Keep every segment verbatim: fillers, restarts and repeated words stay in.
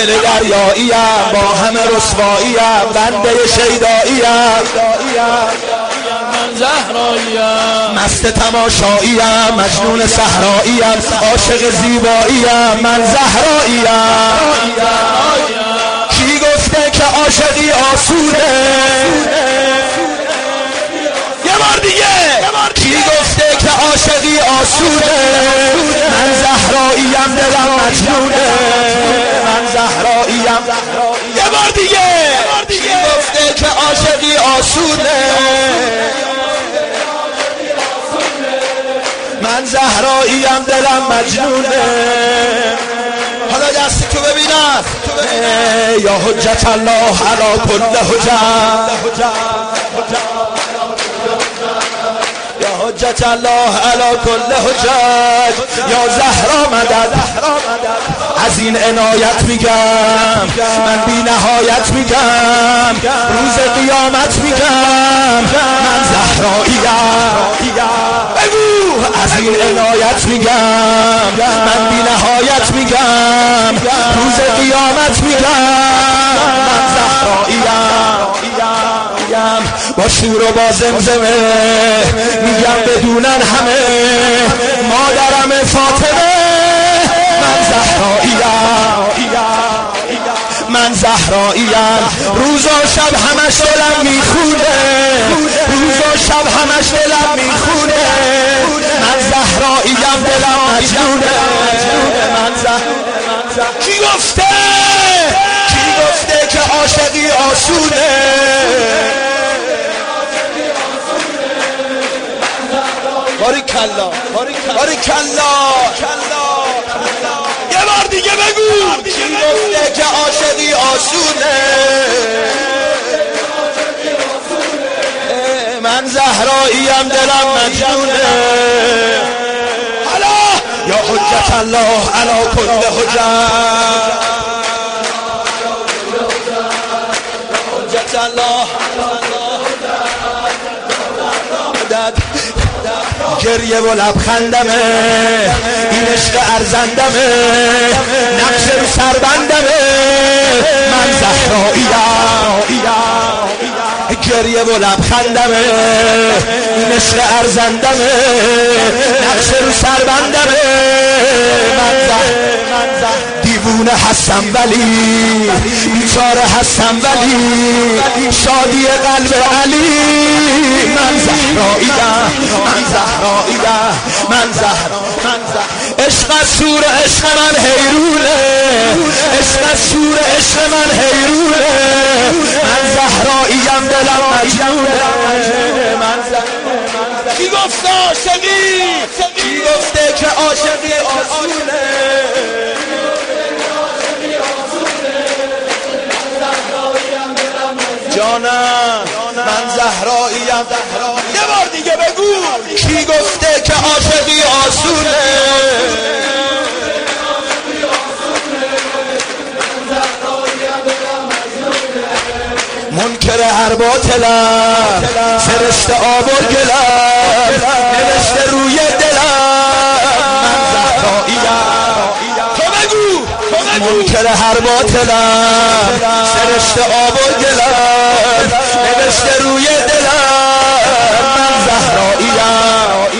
دل دریاییم، با همه رسواییم، بنده شیداییم، من زهراییم، مست تماشاییم، مجنون صحراییم، عاشق زیباییم، من زهراییم. کی گفته که عاشقی آسوده؟ یه بار دیگه، کی گفته که عاشقی آسوده؟ من زهراییم، دلم مجنونه، من زهراییم. یه بار دیگه، کی گفته که عاشقی آسوده؟ من زهراییم، دلم مجنونه. حالا دستی تو ببینم. یا حجت الله علی کل حجت، یا حجت الله علی کل حجت، یا زهرا مدد. از این عنایت میگم، من بی نهایت میگم، روز قیامت میگم، من زهراییم. بگو از این عنایت میگم، من بی نهایت میگم، روز قیامت میگم، من زهراییم. با شور و با زمزمه میگم بدونن همه، مادرم فاطمه، من زهراییم، من زهراییم. روز و شب همش دلم میخونه، روز و شب همش دلم میخونه، من زهراییم، دلم مجنونه، من زهراییم. کی گفته، کی گفته که عاشقی آسونه؟ باری کلا، باری کلا. یه بار دیگه بگو، کی گفته که عاشقی آسونه؟ من زهراییم، دلم مجنونه. حالا یا حجت الله علی کل حجت، حجت الله مدد. گریه و لبخندمه، این عشق ارزندمه، نقش رو سربندمه، من زهراییم. گریه و لبخندمه، این عشق ارزندمه، نقش رو سربندمه، من زهراییم. دیوونه هستم ولی بیچاره هستم ولی شادی قلب علی، من زهراییم، من زهراییم، من زهراییم. عشق از شور عشق من حیرونه، عشق از شور عشق من حیرونه، من زهراییم، دلم مجنونه، من زهراییم. کی گفته عاشقی، کی گفته که عاشقی آسونه؟ جانم من زهراییم. یه بار دیگه بگو، کی گفته که عاشقی آسونه؟ منکر هر باطلم، فرشته آب و گلم، نوشته روی دلم، من زهراییم. تو بگو، منکر هر باطلم، فرشته آب و گلم، نوشته روی دلم، من زهراییم.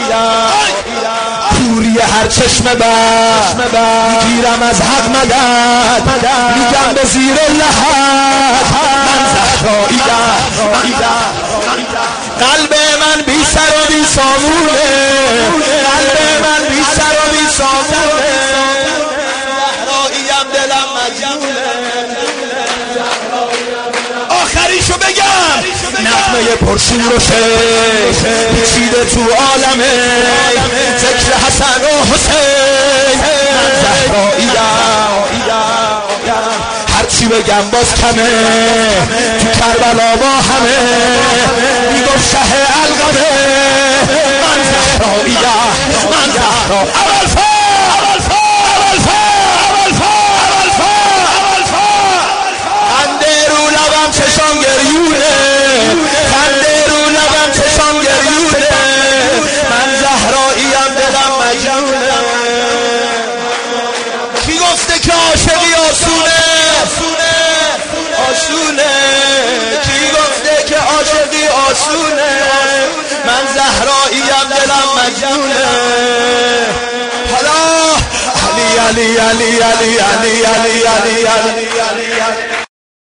پوری هر چشم بد میگیرم از حق مدد، میگم به زیر لحد، من زهراییم. قلب من بی سر و بی سامونه، قلب من بی سر و بی سامونه، زهراییم، دلم مجنونه. آخریشو بگم، نغمه پرشور و شیخ پیچیده تو عالمه، ذکر حسن و حسین، من زهراییم. هرچی بگم باز کمه، تو کربلا با همه میگفت شه القمه، من زهراییم، من زهراییم. اول فا اول فا اول فا اول فا اول فا اول فا. خنده رو لبم چشام گریونه، خنده رو لبم چشام گریونه، من زهراییم، دلم مجنونه. کی گفته که عاشقی آسونه؟ آسونه کی گفته که عاشقی آسونه من زهراییم دلم مجنونه حالا علی علی علی علی علی علی علی علی